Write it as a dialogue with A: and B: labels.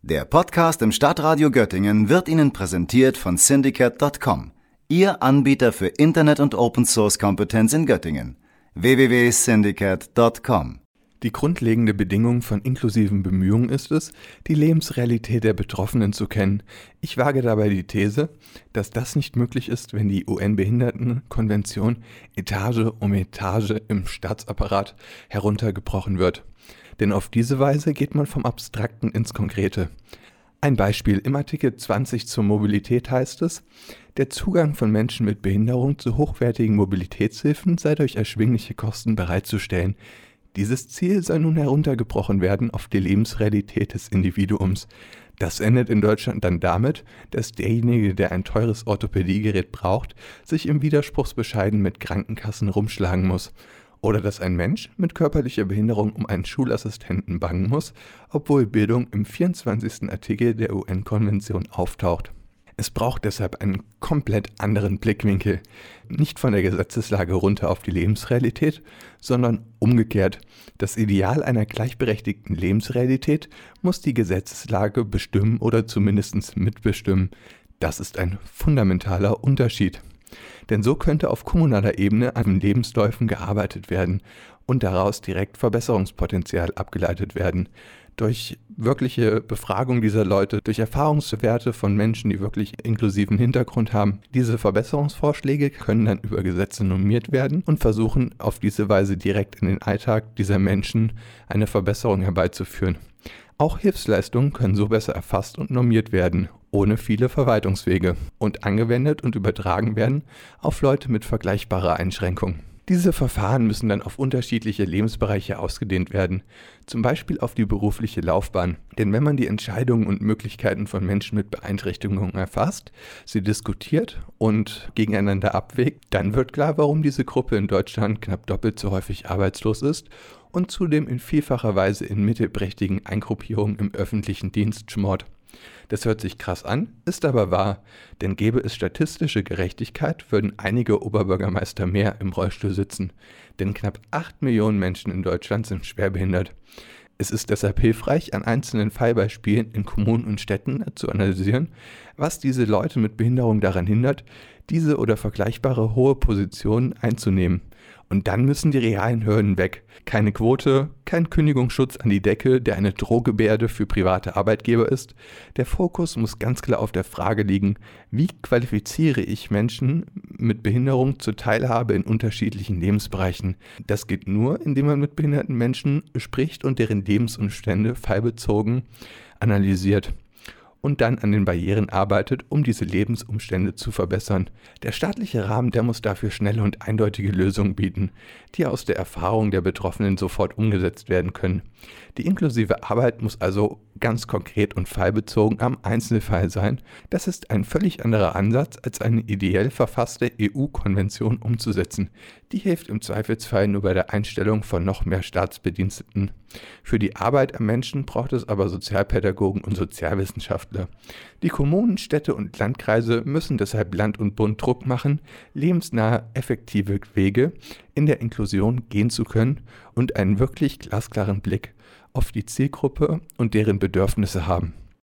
A: Der Podcast im Stadtradio Göttingen wird Ihnen präsentiert von Syndicate.com, Ihr Anbieter für Internet- und Open-Source-Kompetenz in Göttingen. www.syndicate.com.
B: Die grundlegende Bedingung von inklusiven Bemühungen ist es, die Lebensrealität der Betroffenen zu kennen. Ich wage dabei die These, dass das nicht möglich ist, wenn die UN-Behindertenkonvention Etage um Etage im Staatsapparat heruntergebrochen wird. Denn auf diese Weise geht man vom Abstrakten ins Konkrete. Ein Beispiel: Im Artikel 20 zur Mobilität heißt es, der Zugang von Menschen mit Behinderung zu hochwertigen Mobilitätshilfen sei durch erschwingliche Kosten bereitzustellen. Dieses Ziel soll nun heruntergebrochen werden auf die Lebensrealität des Individuums. Das endet in Deutschland dann damit, dass derjenige, der ein teures Orthopädiegerät braucht, sich im Widerspruchsbescheiden mit Krankenkassen rumschlagen muss. Oder dass ein Mensch mit körperlicher Behinderung um einen Schulassistenten bangen muss, obwohl Bildung im 24. Artikel der UN-Konvention auftaucht. Es braucht deshalb einen komplett anderen Blickwinkel. Nicht von der Gesetzeslage runter auf die Lebensrealität, sondern umgekehrt. Das Ideal einer gleichberechtigten Lebensrealität muss die Gesetzeslage bestimmen oder zumindest mitbestimmen. Das ist ein fundamentaler Unterschied. Denn so könnte auf kommunaler Ebene an Lebensläufen gearbeitet werden und daraus direkt Verbesserungspotenzial abgeleitet werden. Durch wirkliche Befragung dieser Leute, durch Erfahrungswerte von Menschen, die wirklich inklusiven Hintergrund haben. Diese Verbesserungsvorschläge können dann über Gesetze normiert werden und versuchen auf diese Weise direkt in den Alltag dieser Menschen eine Verbesserung herbeizuführen. Auch Hilfsleistungen können so besser erfasst und normiert werden, ohne viele Verwaltungswege, und angewendet und übertragen werden auf Leute mit vergleichbarer Einschränkung. Diese Verfahren müssen dann auf unterschiedliche Lebensbereiche ausgedehnt werden, zum Beispiel auf die berufliche Laufbahn. Denn wenn man die Entscheidungen und Möglichkeiten von Menschen mit Beeinträchtigungen erfasst, sie diskutiert und gegeneinander abwägt, dann wird klar, warum diese Gruppe in Deutschland knapp doppelt so häufig arbeitslos ist und zudem in vielfacher Weise in mittelprächtigen Eingruppierungen im öffentlichen Dienst schmort. Das hört sich krass an, ist aber wahr, denn gäbe es statistische Gerechtigkeit, würden einige Oberbürgermeister mehr im Rollstuhl sitzen, denn knapp 8 Millionen Menschen in Deutschland sind schwerbehindert. Es ist deshalb hilfreich, an einzelnen Fallbeispielen in Kommunen und Städten zu analysieren, was diese Leute mit Behinderung daran hindert, diese oder vergleichbare hohe Positionen einzunehmen. Und dann müssen die realen Hürden weg. Keine Quote, kein Kündigungsschutz an die Decke, der eine Drohgebärde für private Arbeitgeber ist. Der Fokus muss ganz klar auf der Frage liegen, wie qualifiziere ich Menschen mit Behinderung zur Teilhabe in unterschiedlichen Lebensbereichen. Das geht nur, indem man mit behinderten Menschen spricht und deren Lebensumstände fallbezogen analysiert und dann an den Barrieren arbeitet, um diese Lebensumstände zu verbessern. Der staatliche Rahmen, der muss dafür schnelle und eindeutige Lösungen bieten, die aus der Erfahrung der Betroffenen sofort umgesetzt werden können. Die inklusive Arbeit muss also ganz konkret und fallbezogen am Einzelfall sein. Das ist ein völlig anderer Ansatz, als eine ideell verfasste EU-Konvention umzusetzen. Die hilft im Zweifelsfall nur bei der Einstellung von noch mehr Staatsbediensteten. Für die Arbeit am Menschen braucht es aber Sozialpädagogen und Sozialwissenschaftler. Die Kommunen, Städte und Landkreise müssen deshalb Land und Bund Druck machen, lebensnahe, effektive Wege in der Inklusion gehen zu können und einen wirklich glasklaren Blick auf die Zielgruppe und deren Bedürfnisse haben.